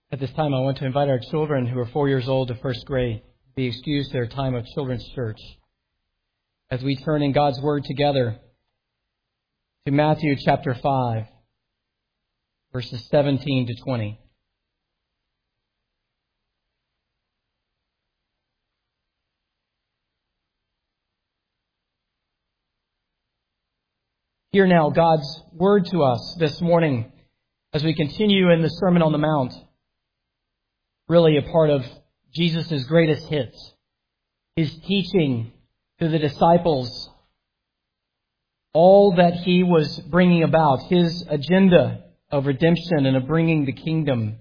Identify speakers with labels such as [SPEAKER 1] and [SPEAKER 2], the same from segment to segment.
[SPEAKER 1] At this time, I want to invite our children who are 4 years old to first grade to be excused their time of children's church as we turn in God's Word together to Matthew chapter 5, verses 17 to 20. Hear now God's Word to us this morning as we continue in the Sermon on the Mount, really a part of Jesus' greatest hits, His teaching to the disciples, all that He was bringing about, His agenda of redemption and of bringing the kingdom.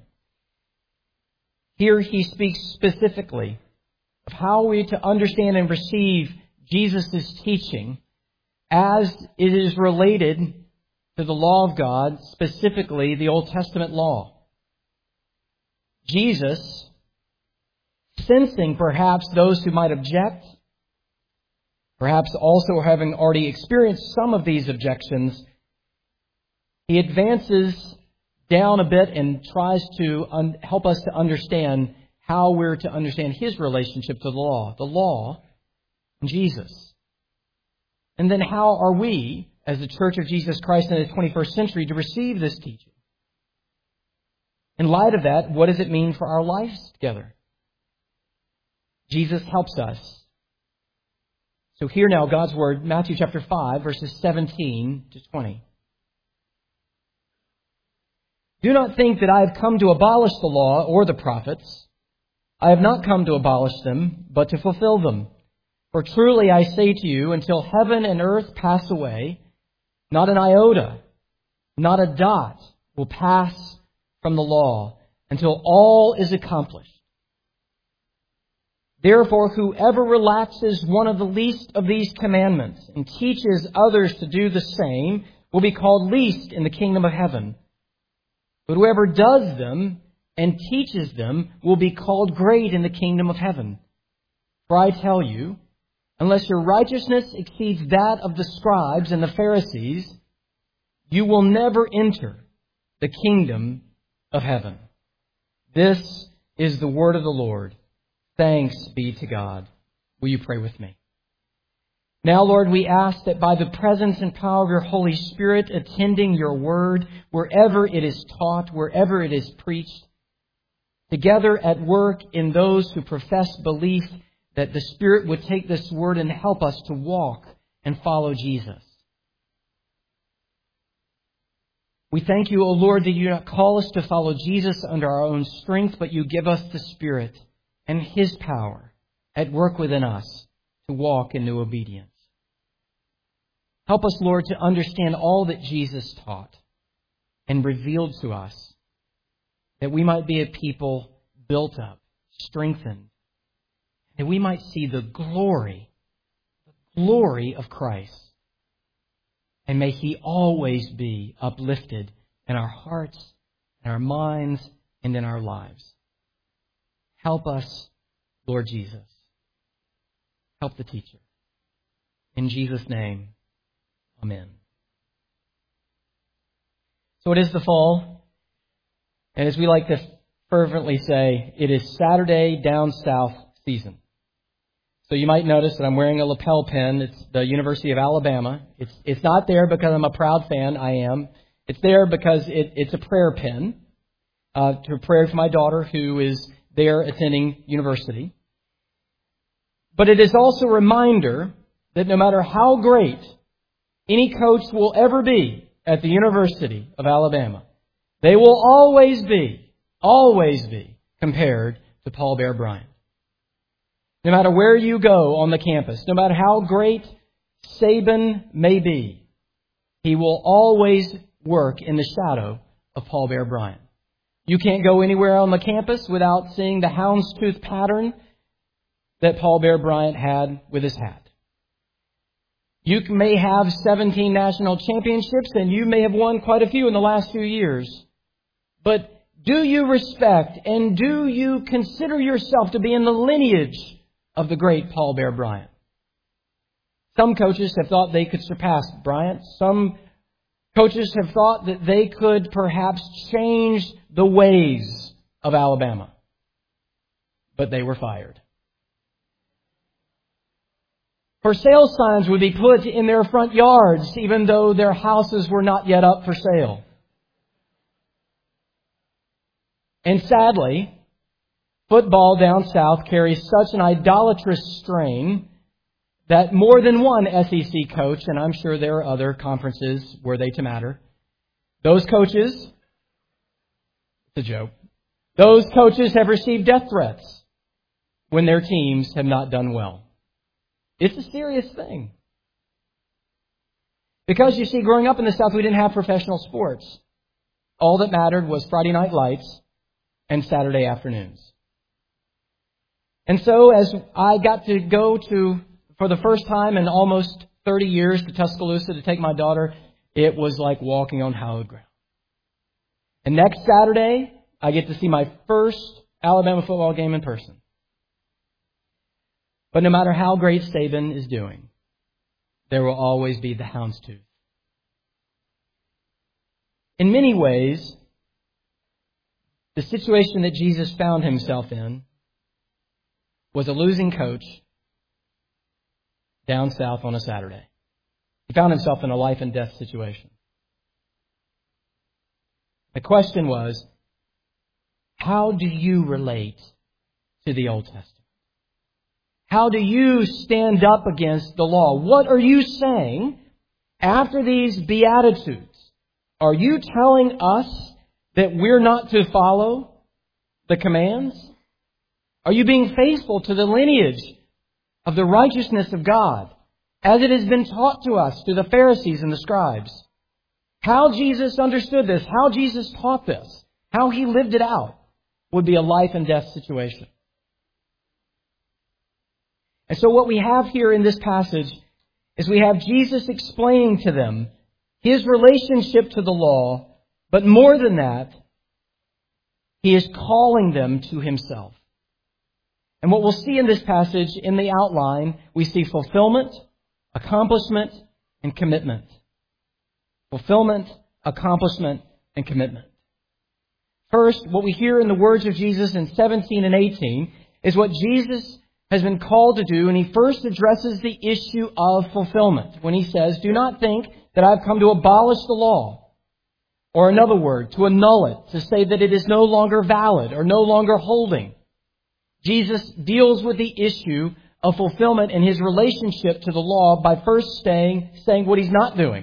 [SPEAKER 1] Here He speaks specifically of how we are to understand and receive Jesus' teaching as it is related to the law of God, specifically the Old Testament law. Jesus, sensing perhaps those who might object, perhaps also having already experienced some of these objections, He advances down a bit and tries to help us to understand how we're to understand His relationship to the law, and Jesus. And then how are we, as the Church of Jesus Christ in the 21st century, to receive this teaching? In light of that, what does it mean for our lives together? Jesus helps us. So hear now God's Word, Matthew chapter 5, verses 17 to 20. Do not think that I have come to abolish the law or the prophets. I have not come to abolish them, but to fulfill them. For truly I say to you, until heaven and earth pass away, not an iota, not a dot will pass from the law until all is accomplished. Therefore, whoever relaxes one of the least of these commandments and teaches others to do the same will be called least in the kingdom of heaven. But whoever does them and teaches them will be called great in the kingdom of heaven. For I tell you, unless your righteousness exceeds that of the scribes and the Pharisees, you will never enter the kingdom of heaven. This is the word of the Lord. Thanks be to God. Will you pray with me? Now, Lord, we ask that by the presence and power of your Holy Spirit attending your word, wherever it is taught, wherever it is preached, together at work in those who profess belief, that the Spirit would take this word and help us to walk and follow Jesus. We thank you, O Lord, that you do not call us to follow Jesus under our own strength, but you give us the Spirit and His power at work within us to walk in new obedience. Help us, Lord, to understand all that Jesus taught and revealed to us, that we might be a people built up, strengthened, that we might see the glory of Christ. And may He always be uplifted in our hearts, in our minds, and in our lives. Help us, Lord Jesus. Help the teacher. In Jesus' name, amen. So it is the fall. And as we like to fervently say, it is Saturday down south season. So you might notice that I'm wearing a lapel pin. It's the University of Alabama. It's not there because I'm a proud fan. I am. It's there because it's a prayer pin to pray for my daughter who is there attending university. But it is also a reminder that no matter how great any coach will ever be at the University of Alabama, they will always be compared to Paul Bear Bryant. No matter where you go on the campus, no matter how great Saban may be, he will always work in the shadow of Paul Bear Bryant. You can't go anywhere on the campus without seeing the houndstooth pattern that Paul Bear Bryant had with his hat. You may have 17 national championships, and you may have won quite a few in the last few years. But do you respect and do you consider yourself to be in the lineage of the great Paul Bear Bryant? Some coaches have thought they could surpass Bryant. Some coaches have thought that they could perhaps change the ways of Alabama. But they were fired. For sale signs would be put in their front yards, even though their houses were not yet up for sale. And sadly, football down south carries such an idolatrous strain that more than one SEC coach, and I'm sure there are other conferences were they to matter, those coaches, it's a joke, those coaches have received death threats when their teams have not done well. It's a serious thing. Because, you see, growing up in the South, we didn't have professional sports. All that mattered was Friday night lights and Saturday afternoons. And so, as I got to go to, for the first time in almost 30 years, to Tuscaloosa to take my daughter, it was like walking on hallowed ground. And next Saturday, I get to see my first Alabama football game in person. But no matter how great Saban is doing, there will always be the houndstooth. In many ways, the situation that Jesus found himself in was a losing coach down south on a Saturday. He found himself in a life and death situation. The question was, how do you relate to the Old Testament? How do you stand up against the law? What are you saying after these Beatitudes? Are you telling us that we're not to follow the commands? Are you being faithful to the lineage of the righteousness of God as it has been taught to us through the Pharisees and the scribes? How Jesus understood this, how Jesus taught this, how He lived it out would be a life and death situation. And so what we have here in this passage is we have Jesus explaining to them His relationship to the law, but more than that, He is calling them to Himself. And what we'll see in this passage, in the outline, we see fulfillment, accomplishment, and commitment. Fulfillment, accomplishment, and commitment. First, what we hear in the words of Jesus in 17 and 18 is what Jesus has been called to do, and He first addresses the issue of fulfillment when He says, "Do not think that I've come to abolish the law," or another word, to annul it, to say that it is no longer valid or no longer holding. Jesus deals with the issue of fulfillment and His relationship to the law by first saying what He's not doing.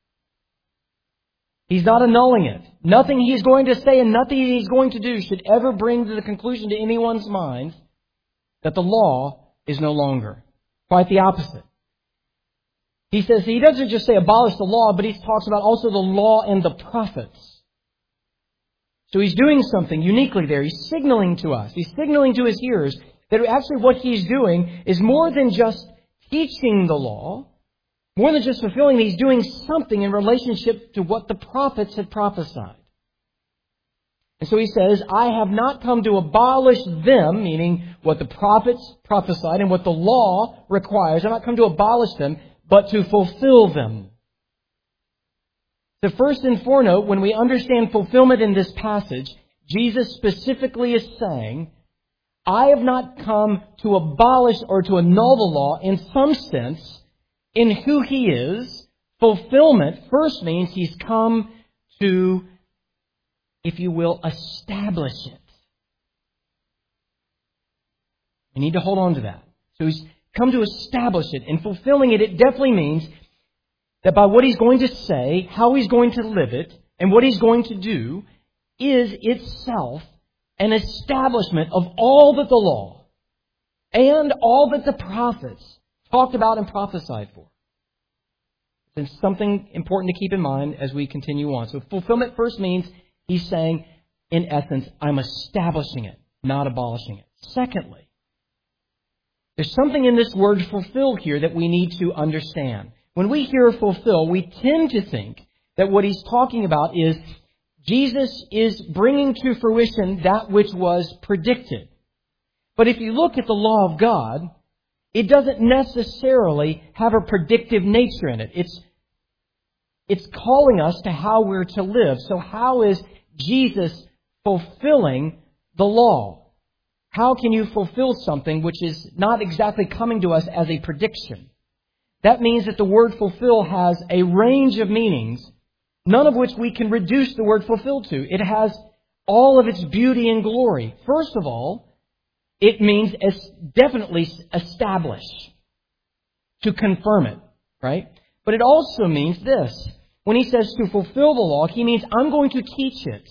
[SPEAKER 1] He's not annulling it. Nothing He's going to say and nothing He's going to do should ever bring to the conclusion to anyone's mind that the law is no longer. Quite the opposite. He says He doesn't just say abolish the law, but He talks about also the law and the prophets. So He's doing something uniquely there. He's signaling to us. He's signaling to His hearers that actually what He's doing is more than just teaching the law, more than just fulfilling. He's doing something in relationship to what the prophets had prophesied. And so He says, I have not come to abolish them, meaning what the prophets prophesied and what the law requires. I've not come to abolish them, but to fulfill them. So first and foremost, when we understand fulfillment in this passage, Jesus specifically is saying, I have not come to abolish or to annul the law in some sense in who He is. Fulfillment first means He's come to, if you will, establish it. You need to hold on to that. So He's come to establish it. In fulfilling it, it definitely means that by what He's going to say, how He's going to live it, and what He's going to do is itself an establishment of all that the law and all that the prophets talked about and prophesied for. It's something important to keep in mind as we continue on. So fulfillment first means He's saying, in essence, I'm establishing it, not abolishing it. Secondly, there's something in this word fulfill here that we need to understand. When we hear fulfill, we tend to think that what He's talking about is Jesus is bringing to fruition that which was predicted. But if you look at the law of God, it doesn't necessarily have a predictive nature in it. It's calling us to how we're to live. So how is Jesus fulfilling the law. How can you fulfill something which is not exactly coming to us as a prediction? That means that the word fulfill has a range of meanings, none of which we can reduce the word fulfill to. It has all of its beauty and glory. First of all, it means definitely establish, to confirm it, right? But it also means this. When he says to fulfill the law, he means I'm going to teach it.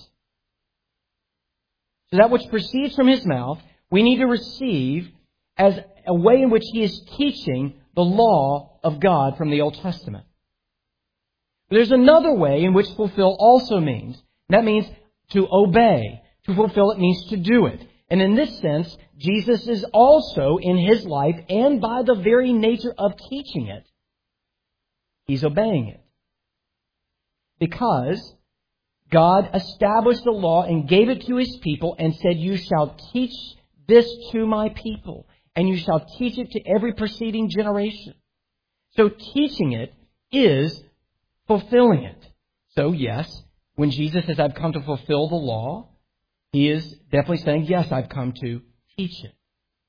[SPEAKER 1] So that which proceeds from his mouth, we need to receive as a way in which he is teaching the law of God from the Old Testament. But there's another way in which fulfill also means. That means to obey. To fulfill it means to do it. And in this sense, Jesus is also in his life, and by the very nature of teaching it, he's obeying it. Because God established the law and gave it to his people and said, you shall teach this to my people, and you shall teach it to every preceding generation. So teaching it is fulfilling it. So yes, when Jesus says, I've come to fulfill the law, he is definitely saying, yes, I've come to teach it.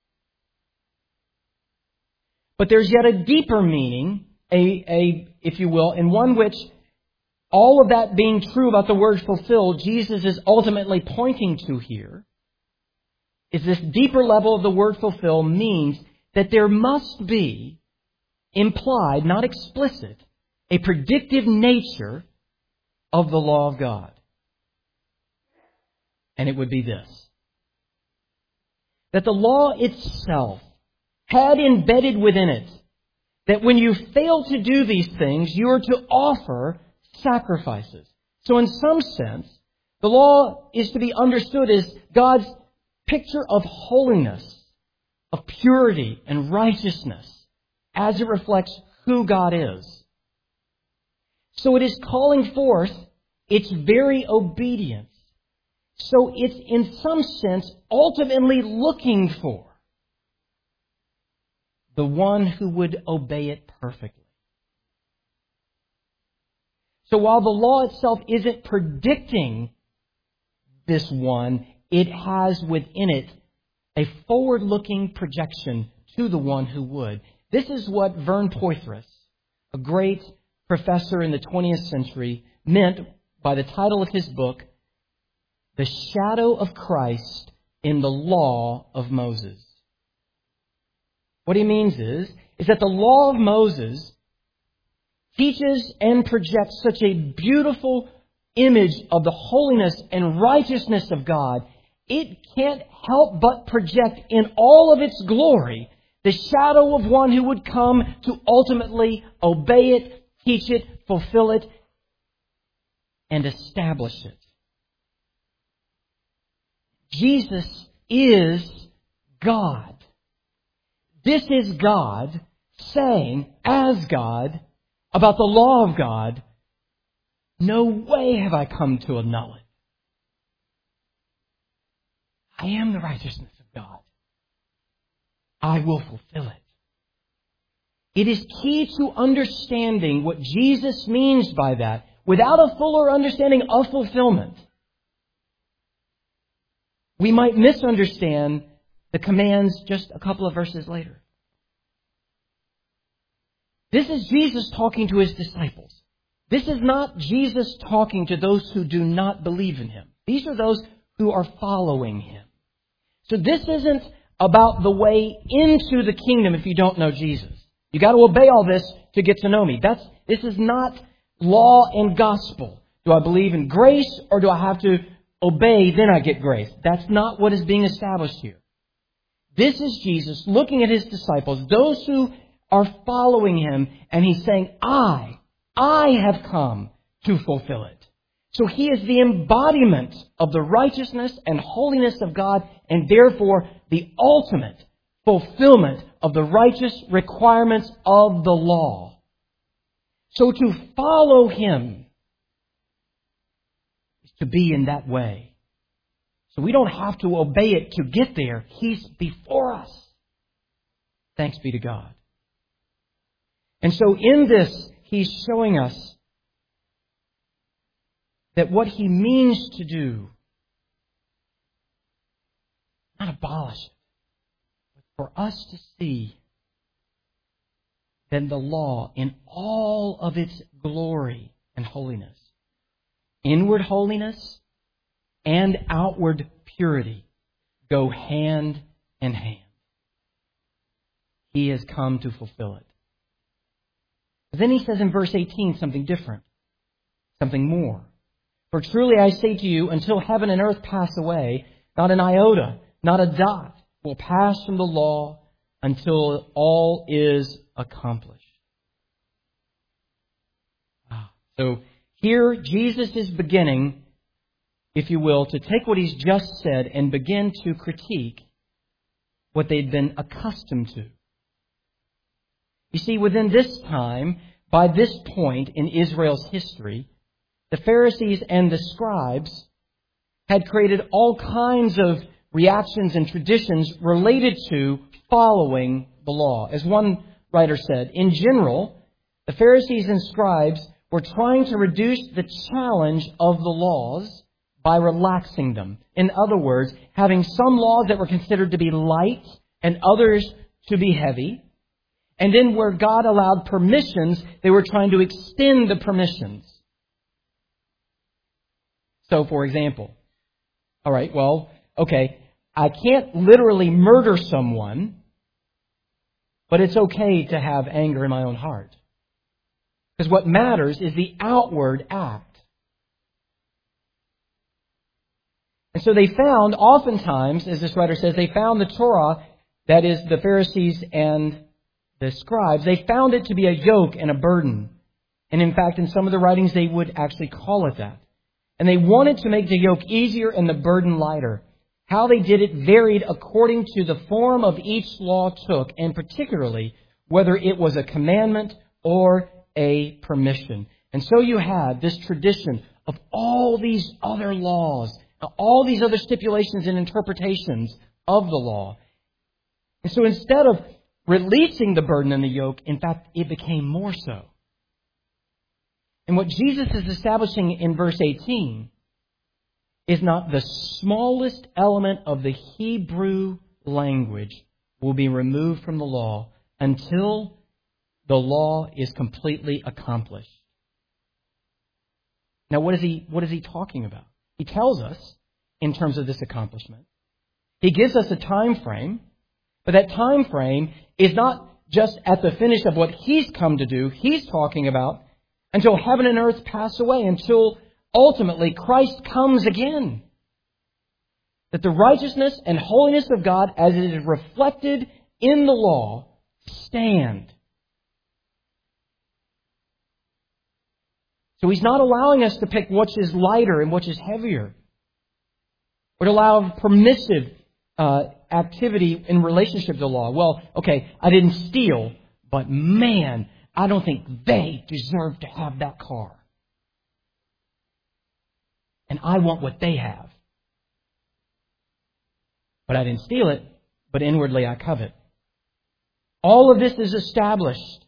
[SPEAKER 1] But there's yet a deeper meaning, if you will, in one which all of that being true about the word fulfill, Jesus is ultimately pointing to here, is this deeper level of the word fulfill means that there must be implied, not explicit, a predictive nature of the law of God. And it would be this. That the law itself had embedded within it that when you fail to do these things, you are to offer sacrifices. So in some sense, the law is to be understood as God's picture of holiness, of purity and righteousness, as it reflects who God is. So it is calling forth its very obedience. So it's in some sense ultimately looking for the one who would obey it perfectly. So while the law itself isn't predicting this one, it has within it a forward-looking projection to the one who would. This is what Vern Poythress, a great professor in the 20th century, meant by the title of his book, The Shadow of Christ in the Law of Moses. What he means is that the law of Moses teaches and projects such a beautiful image of the holiness and righteousness of God, it can't help but project in all of its glory the shadow of one who would come to ultimately obey it, teach it, fulfill it, and establish it. Jesus is God. This is God saying, as God, about the law of God, no way have I come to annul it. I am the righteousness of God. I will fulfill it. It is key to understanding what Jesus means by that. Without a fuller understanding of fulfillment, we might misunderstand the commands just a couple of verses later. This is Jesus talking to his disciples. This is not Jesus talking to those who do not believe in him. These are those who are following him. So this isn't about the way into the kingdom if you don't know Jesus. You got to obey all this to get to know me. This is not law and gospel. Do I believe in grace or do I have to obey, then I get grace? That's not what is being established here. This is Jesus looking at his disciples, those who are following him, and he's saying, I have come to fulfill it. So he is the embodiment of the righteousness and holiness of God, and therefore the ultimate fulfillment of the righteous requirements of the law. So to follow him is to be in that way. So we don't have to obey it to get there. He's before us. Thanks be to God. And so in this, he's showing us that what he means to do abolish it. But for us to see then the law in all of its glory and holiness, inward holiness and outward purity, go hand in hand. He has come to fulfill it. But then he says in verse 18 something different, something more. For truly I say to you, until heaven and earth pass away, not an iota, not a dot will pass from the law until all is accomplished. So here Jesus is beginning, if you will, to take what he's just said and begin to critique what they'd been accustomed to. You see, within this time, by this point in Israel's history, the Pharisees and the scribes had created all kinds of reactions and traditions related to following the law. As one writer said, in general, the Pharisees and scribes were trying to reduce the challenge of the laws by relaxing them. In other words, having some laws that were considered to be light and others to be heavy. And then where God allowed permissions, they were trying to extend the permissions. So, for example, I can't literally murder someone, but it's okay to have anger in my own heart. Because what matters is the outward act. And so they found, oftentimes, as this writer says, they found the Torah, that is the Pharisees and the scribes, they found it to be a yoke and a burden. And in fact, in some of the writings, they would actually call it that. And they wanted to make the yoke easier and the burden lighter. How they did it varied according to the form of each law took, and particularly whether it was a commandment or a permission. And so you had this tradition of all these other laws, all these other stipulations and interpretations of the law. And so instead of releasing the burden and the yoke, in fact, it became more so. And what Jesus is establishing in verse 18 is not the smallest element of the Hebrew language will be removed from the law until the law is completely accomplished. Now, what is he talking about? He tells us, in terms of this accomplishment, he gives us a time frame, but that time frame is not just at the finish of what he's come to do. He's talking about until heaven and earth pass away, until ultimately Christ comes again. That the righteousness and holiness of God, as it is reflected in the law, stand. So he's not allowing us to pick which is lighter and which is heavier, or to allow permissive activity in relationship to the law. Well, okay, I didn't steal, but man, I don't think they deserve to have that car. And I want what they have. But I didn't steal it, but inwardly I covet. All of this is established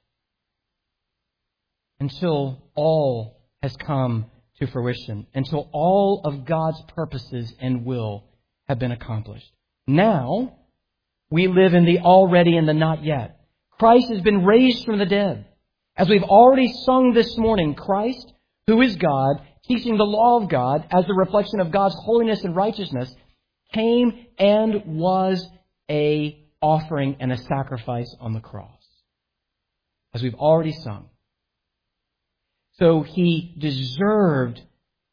[SPEAKER 1] until all has come to fruition, until all of God's purposes and will have been accomplished. Now, we live in the already and the not yet. Christ has been raised from the dead. As we've already sung this morning, Christ, who is God, teaching the law of God as the reflection of God's holiness and righteousness, came and was a offering and a sacrifice on the cross, as we've already sung. So he deserved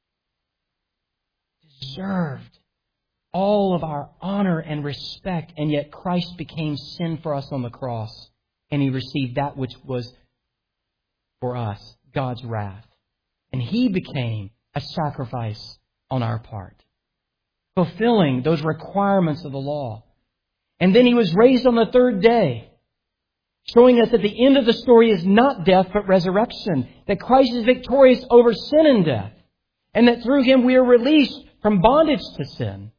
[SPEAKER 1] all of our honor and respect, and yet Christ became sin for us on the cross, and he received that which was for us, God's wrath. And he became a sacrifice on our part, fulfilling those requirements of the law. And then he was raised on the third day, showing us that the end of the story is not death, but resurrection. That Christ is victorious over sin and death. And that through him we are released from bondage to sin.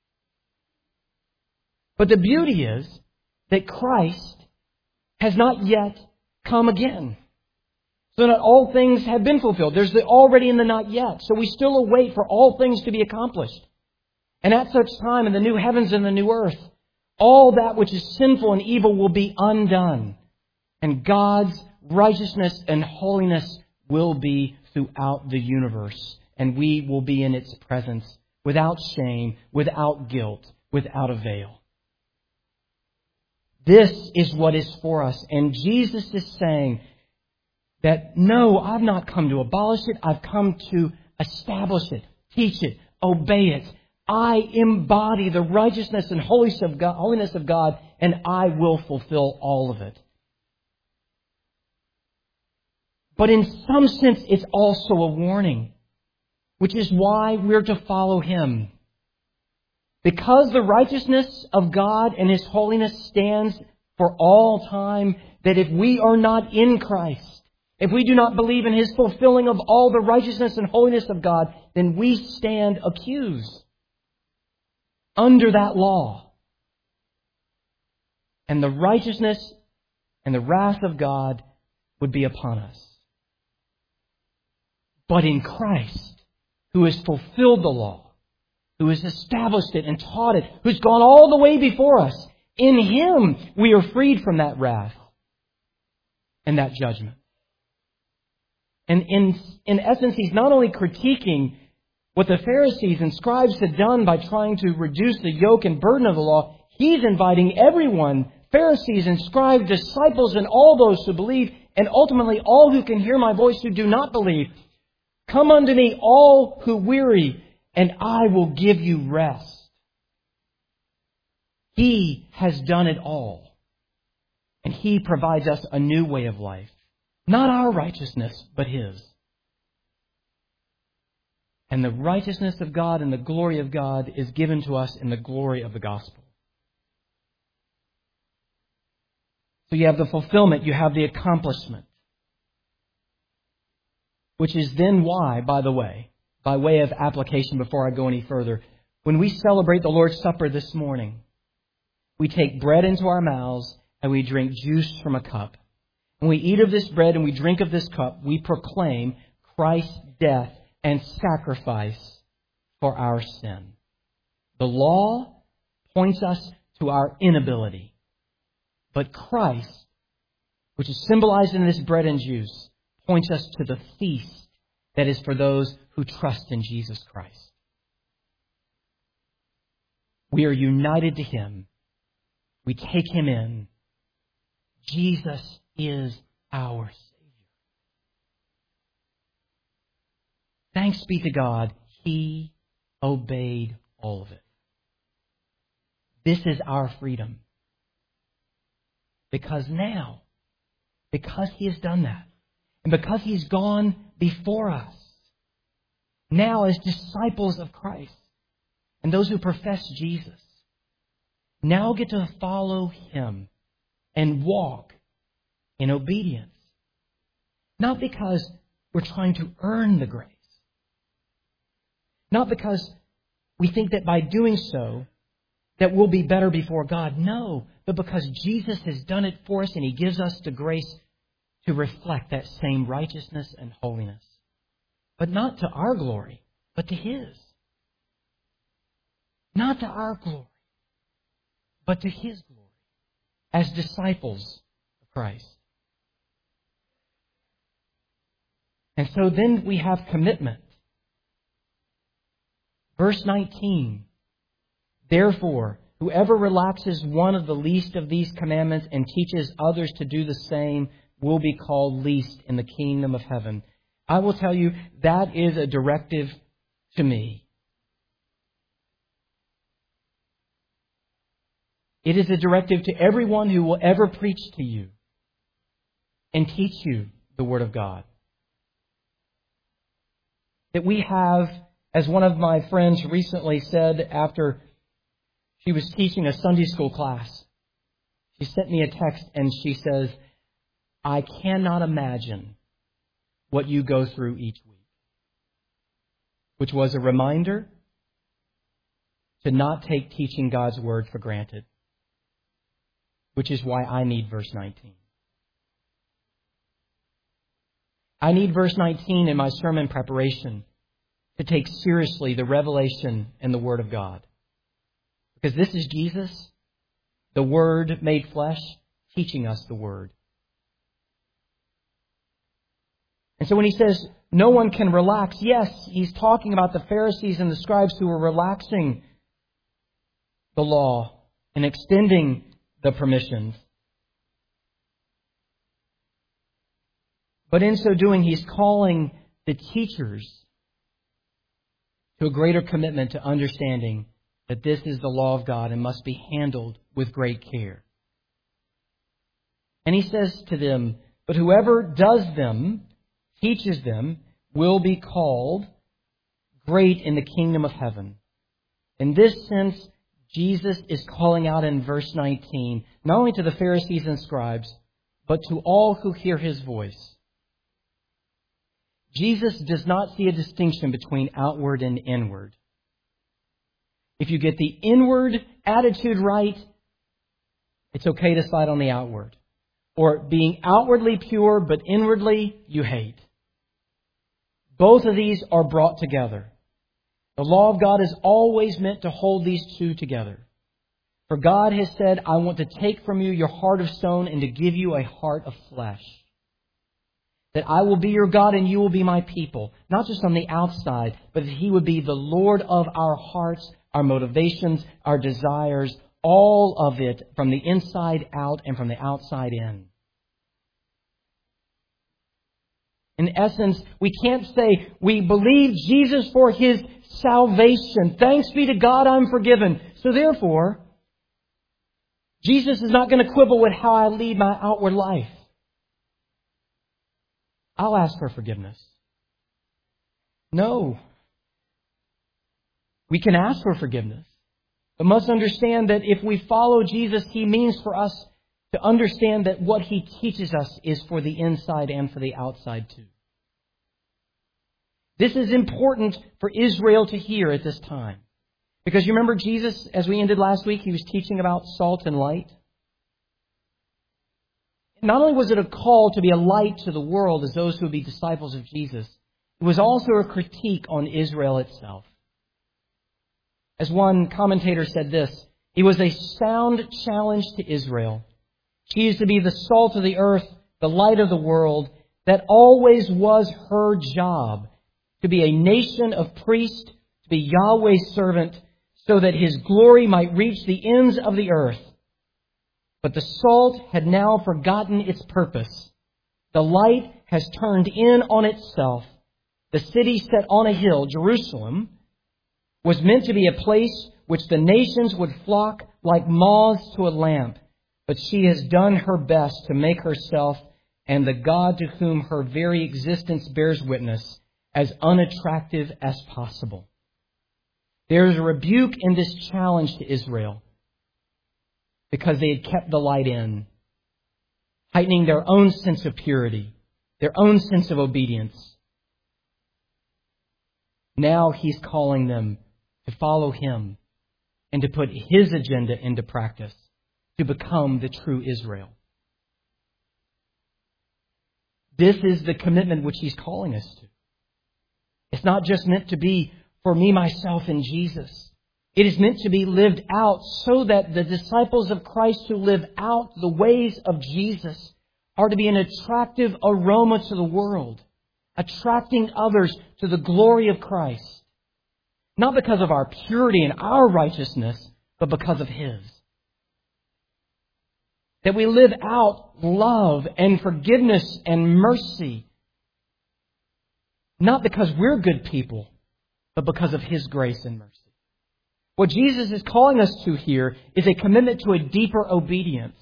[SPEAKER 1] But the beauty is that Christ has not yet come again. So not all things have been fulfilled. There's the already and the not yet. So we still await for all things to be accomplished. And at such time, in the new heavens and the new earth, All that which is sinful and evil will be undone. And God's righteousness and holiness will be throughout the universe. And we will be in its presence without shame, without guilt, without a veil. This is what is for us. And Jesus is saying that, no, I've not come to abolish it. I've come to establish it, teach it, obey it. I embody the righteousness and holiness of God, and I will fulfill all of it. But in some sense, it's also a warning, which is why we're to follow Him. Because the righteousness of God and His holiness stands for all time, that if we are not in Christ, if we do not believe in His fulfilling of all the righteousness and holiness of God, then we stand accused under that law. And the righteousness and the wrath of God would be upon us. But in Christ, who has fulfilled the law, who has established it and taught it, who's gone all the way before us, in Him we are freed from that wrath and that judgment. And in essence, He's not only critiquing what the Pharisees and scribes had done by trying to reduce the yoke and burden of the law, He's inviting everyone, Pharisees and scribes, disciples, and all those who believe, and ultimately all who can hear my voice who do not believe. Come unto me, all who weary, and I will give you rest. He has done it all. And He provides us a new way of life. Not our righteousness, but His. And the righteousness of God and the glory of God is given to us in the glory of the gospel. So you have the fulfillment, you have the accomplishment. Which is then why, by the way, by way of application before I go any further, when we celebrate the Lord's Supper this morning, we take bread into our mouths and we drink juice from a cup. When we eat of this bread and we drink of this cup, we proclaim Christ's death and sacrifice for our sin. The law points us to our inability. But Christ, which is symbolized in this bread and juice, points us to the feast that is for those who trust in Jesus Christ. We are united to Him. We take Him in. Jesus is our Savior. Thanks be to God, He obeyed all of it. This is our freedom. Because now, because He has done that, and because He's gone before us, now as disciples of Christ, and those who profess Jesus, now get to follow Him and walk in obedience. Not because we're trying to earn the grace. Not because we think that by doing so, that we'll be better before God. No, but because Jesus has done it for us and He gives us the grace to reflect that same righteousness and holiness. But not to our glory, but to His. Not to our glory, but to His glory as disciples of Christ. And so then we have commitment. Verse 19, therefore, whoever relaxes one of the least of these commandments and teaches others to do the same will be called least in the kingdom of heaven. I will tell you, that is a directive to me. It is a directive to everyone who will ever preach to you and teach you the Word of God. That we have, as one of my friends recently said after she was teaching a Sunday school class, she sent me a text and she says, I cannot imagine what you go through each week. Which was a reminder to not take teaching God's Word for granted. Which is why I need verse 19. I need verse 19 in my sermon preparation to take seriously the revelation and the Word of God. Because this is Jesus, the Word made flesh, teaching us the Word. And so when he says no one can relax, yes, he's talking about the Pharisees and the scribes who were relaxing the law and extending the permissions. But in so doing, he's calling the teachers to a greater commitment to understanding that this is the law of God and must be handled with great care. And he says to them, but whoever does them, teaches them, will be called great in the kingdom of heaven. In this sense, Jesus is calling out in verse 19, not only to the Pharisees and scribes, but to all who hear his voice. Jesus does not see a distinction between outward and inward. If you get the inward attitude right, it's okay to slide on the outward. Or being outwardly pure, but inwardly you hate. Both of these are brought together. The law of God is always meant to hold these two together. For God has said, I want to take from you your heart of stone and to give you a heart of flesh. That I will be your God and you will be my people. Not just on the outside, but that He would be the Lord of our hearts, our motivations, our desires, all of it from the inside out and from the outside in. In essence, we can't say we believe Jesus for His salvation. Thanks be to God, I'm forgiven. So therefore, Jesus is not going to quibble with how I lead my outward life. I'll ask for forgiveness. No. We can ask for forgiveness, but must understand that if we follow Jesus, He means for us to understand that what He teaches us is for the inside and for the outside too. This is important for Israel to hear at this time. Because you remember Jesus, as we ended last week, He was teaching about salt and light. Not only was it a call to be a light to the world as those who would be disciples of Jesus, it was also a critique on Israel itself. As one commentator said this, it was a sound challenge to Israel. She is to be the salt of the earth, the light of the world. That always was her job, to be a nation of priests, to be Yahweh's servant, so that His glory might reach the ends of the earth. But the salt had now forgotten its purpose. The light has turned in on itself. The city set on a hill, Jerusalem, was meant to be a place which the nations would flock like moths to a lamp. But she has done her best to make herself and the God to whom her very existence bears witness as unattractive as possible. There is a rebuke in this challenge to Israel, because they had kept the light in, heightening their own sense of purity, their own sense of obedience. Now He's calling them to follow Him and to put His agenda into practice, to become the true Israel. This is the commitment which He's calling us to. It's not just meant to be for me, myself, and Jesus. It is meant to be lived out so that the disciples of Christ who live out the ways of Jesus are to be an attractive aroma to the world, attracting others to the glory of Christ. Not because of our purity and our righteousness, but because of His. That we live out love and forgiveness and mercy, not because we're good people, but because of His grace and mercy. What Jesus is calling us to here is a commitment to a deeper obedience.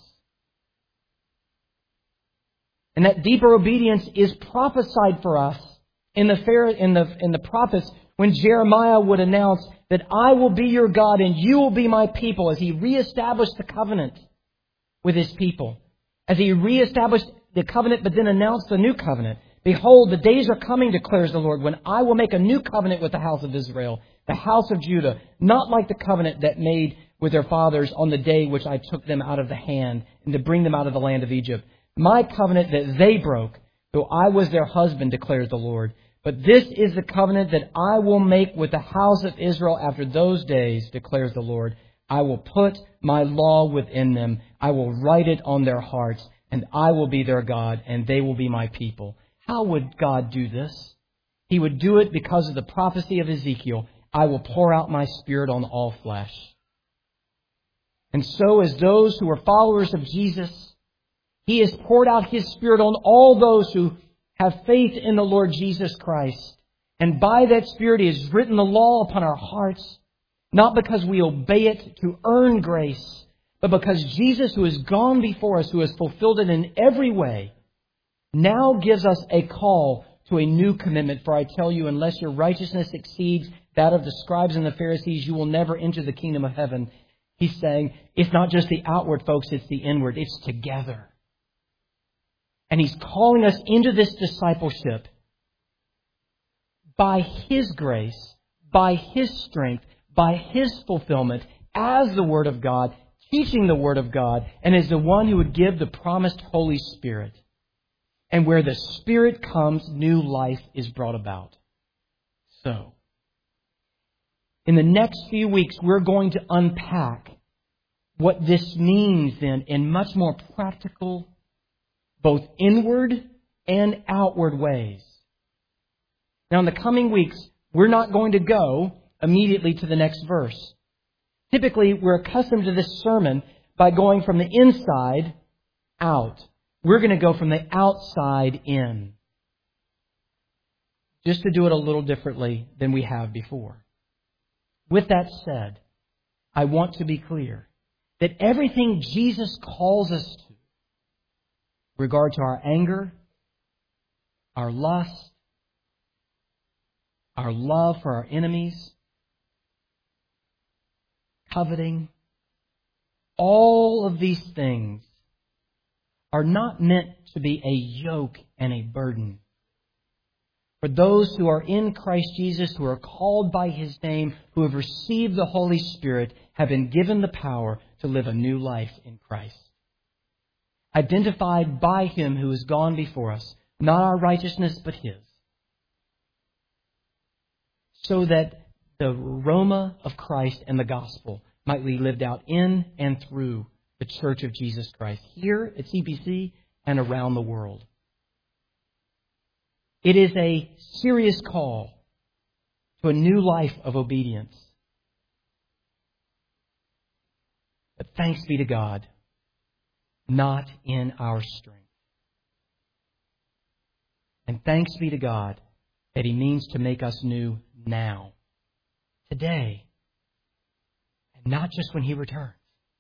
[SPEAKER 1] And that deeper obedience is prophesied for us in the prophets when Jeremiah would announce that I will be your God and you will be my people, as He reestablished the covenant with His people. As He reestablished the covenant but then announced the new covenant. Behold, the days are coming, declares the Lord, when I will make a new covenant with the house of Israel, the house of Judah, not like the covenant that made with their fathers on the day which I took them out of the hand and to bring them out of the land of Egypt. My covenant that they broke, though I was their husband, declares the Lord. But this is the covenant that I will make with the house of Israel after those days, declares the Lord. I will put my law within them. I will write it on their hearts, and I will be their God, and they will be my people. How would God do this? He would do it because of the prophecy of Ezekiel. I will pour out my Spirit on all flesh. And so as those who are followers of Jesus, He has poured out His Spirit on all those who have faith in the Lord Jesus Christ. And by that Spirit He has written the law upon our hearts, not because we obey it to earn grace, but because Jesus, who has gone before us, who has fulfilled it in every way, now gives us a call to a new commitment. For I tell you, unless your righteousness exceeds that of the scribes and the Pharisees, you will never enter the kingdom of heaven. He's saying it's not just the outward, folks, it's the inward. It's together. And He's calling us into this discipleship by His grace, by His strength, by His fulfillment, as the Word of God, teaching the Word of God, and as the one who would give the promised Holy Spirit. And where the Spirit comes, new life is brought about. So, in the next few weeks, we're going to unpack what this means then in much more practical, both inward and outward ways. Now, in the coming weeks, we're not going to go immediately to the next verse. Typically, we're accustomed to this sermon by going from the inside out. We're going to go from the outside in, just to do it a little differently than we have before. With that said, I want to be clear that everything Jesus calls us to, with regard to our anger, our lust, our love for our enemies, coveting, all of these things are not meant to be a yoke and a burden. For those who are in Christ Jesus, who are called by His name, who have received the Holy Spirit, have been given the power to live a new life in Christ. Identified by Him who has gone before us, not our righteousness, but His. So that the aroma of Christ and the gospel might be lived out in and through the Church of Jesus Christ, here at CPC and around the world. It is a serious call to a new life of obedience. But thanks be to God, not in our strength. And thanks be to God that He means to make us new now, today, and not just when He returns.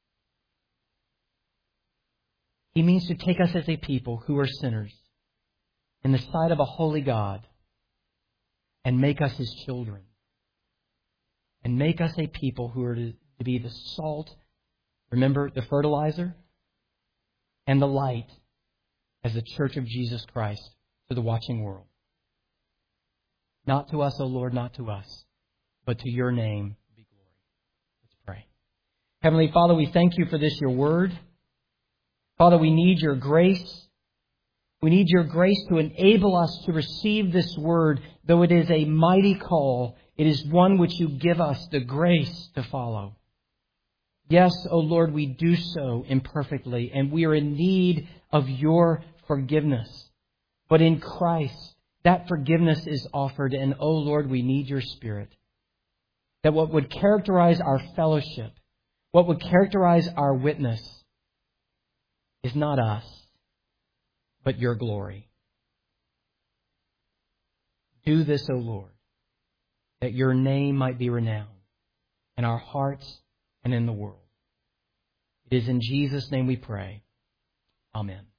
[SPEAKER 1] He means to take us as a people who are sinners in the sight of a holy God and make us His children. And make us a people who are to be the salt, remember, the fertilizer, and the light as the Church of Jesus Christ to the watching world. Not to us, O Lord, not to us, but to Your name be glory. Let's pray. Heavenly Father, we thank You for this, Your word. Father, we need Your grace. We need Your grace to enable us to receive this word, though it is a mighty call. It is one which You give us the grace to follow. Yes, O Lord, we do so imperfectly, and we are in need of Your forgiveness. But in Christ, that forgiveness is offered, and O Lord, we need Your Spirit. That what would characterize our fellowship, what would characterize our witness, is not us, but Your glory. Do this, O Lord, that Your name might be renowned in our hearts and in the world. It is in Jesus' name we pray. Amen.